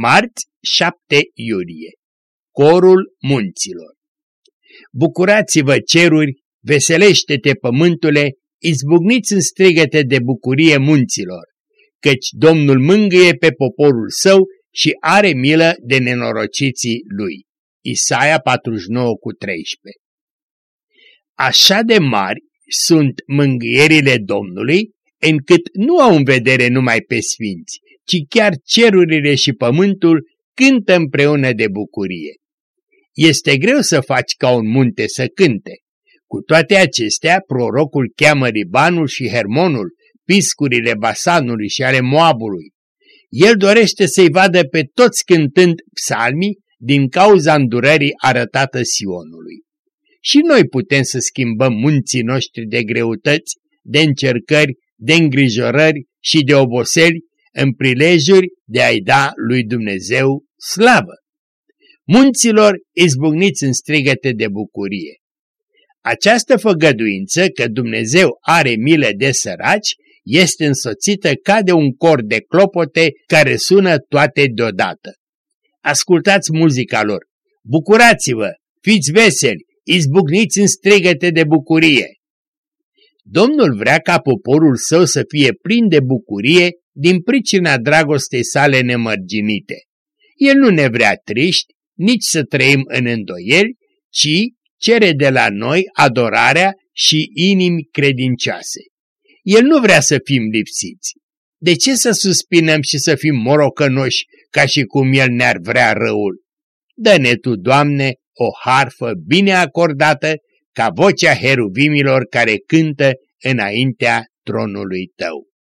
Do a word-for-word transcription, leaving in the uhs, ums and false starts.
Marți, șapte iulie. Corul munților. Bucurați-vă, ceruri, veselește-te, pământule, izbucniți în strigăte de bucurie, munților, căci Domnul mângâie pe poporul său și are milă de nenorociții lui. Isaia patruzeci și nouă cu treisprezece. Așa de mari sunt mângâierile Domnului, încât nu au în vedere numai pe sfinți, ci chiar cerurile și pământul cântă împreună de bucurie. Este greu să faci ca un munte să cânte. Cu toate acestea, prorocul cheamă Libanul și Hermonul, piscurile Basanului și ale Moabului. El dorește să-i vadă pe toți cântând psalmii din cauza îndurării arătată Sionului. Și noi putem să schimbăm munții noștri de greutăți, de încercări, de îngrijorări și de oboseli în prilejuri de a-i da lui Dumnezeu slavă. Munților, izbucniți în strigăte de bucurie. Această făgăduință că Dumnezeu are milă de săraci este însoțită ca de un cor de clopote care sună toate deodată. Ascultați muzica lor, bucurați-vă, fiți veseli, izbucniți în strigăte de bucurie. Domnul vrea ca poporul său să fie plin de bucurie din pricina dragostei sale nemărginite. El nu ne vrea triști, nici să trăim în îndoieli, ci cere de la noi adorarea și inimi credincioase. El nu vrea să fim lipsiți. De ce să suspinăm și să fim morocănoși ca și cum El ne-ar vrea răul? Dă-ne Tu, Doamne, o harfă bine acordată ca vocea heruvimilor care cântă înaintea tronului Tău.